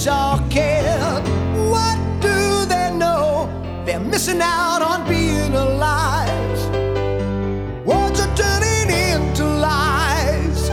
sure cared. What do they know? They're missing out on being alive. Words are turning into lies.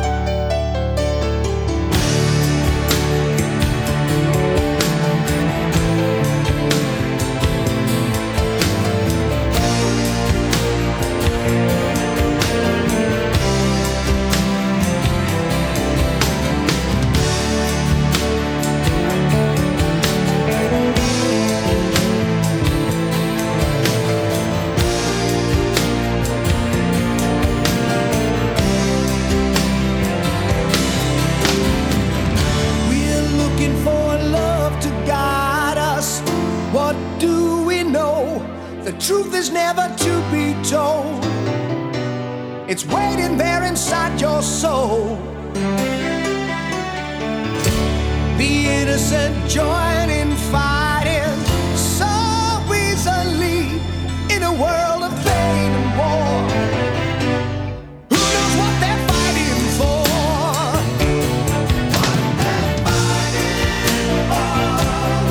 What do we know? The truth is never to be told. It's waiting there inside your soul. The innocent join in fighting so easily in a world of pain and war. Who knows what they're fighting for? What they're fighting for.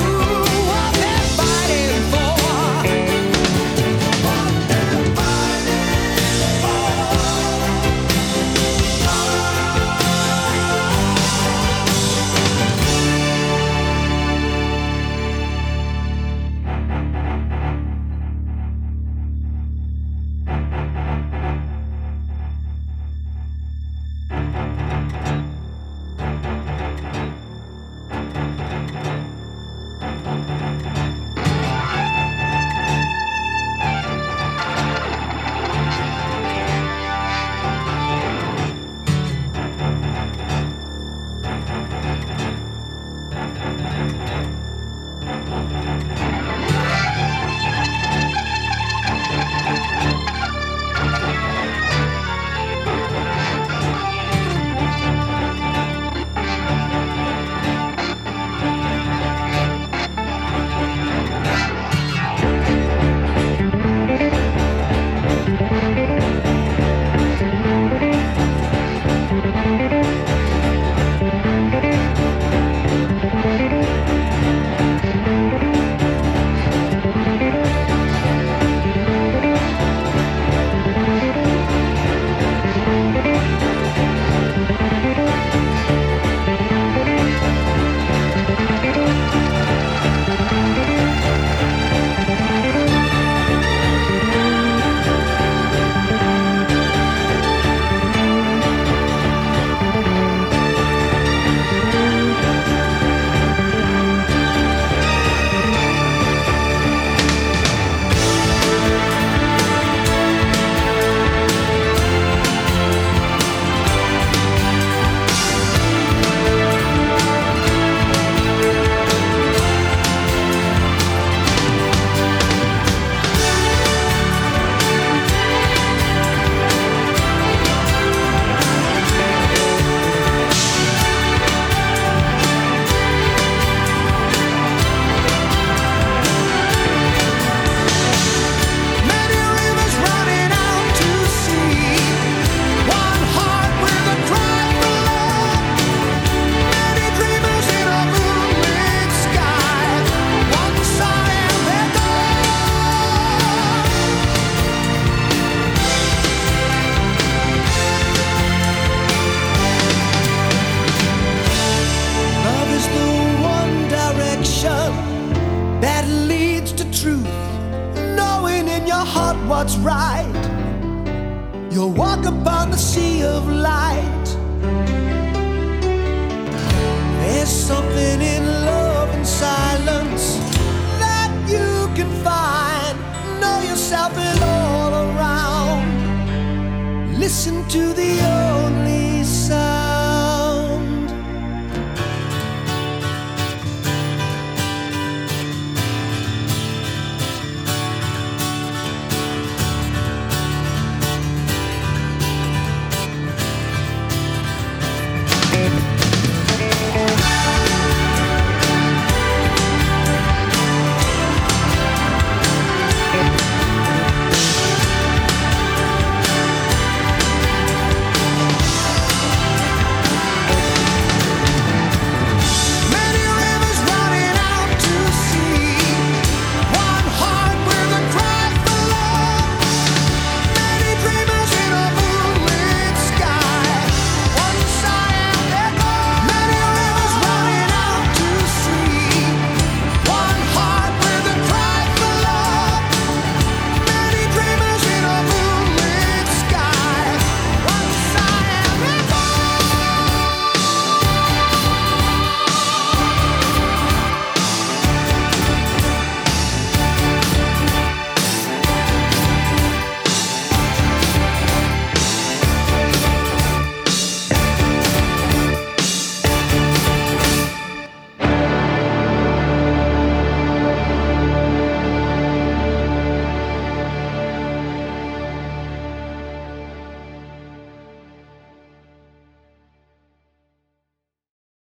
That leads to truth, knowing in your heart what's right. You'll walk upon the sea of light. There's something in love and silence that you can find. Know yourself in all around. Listen to the only sign.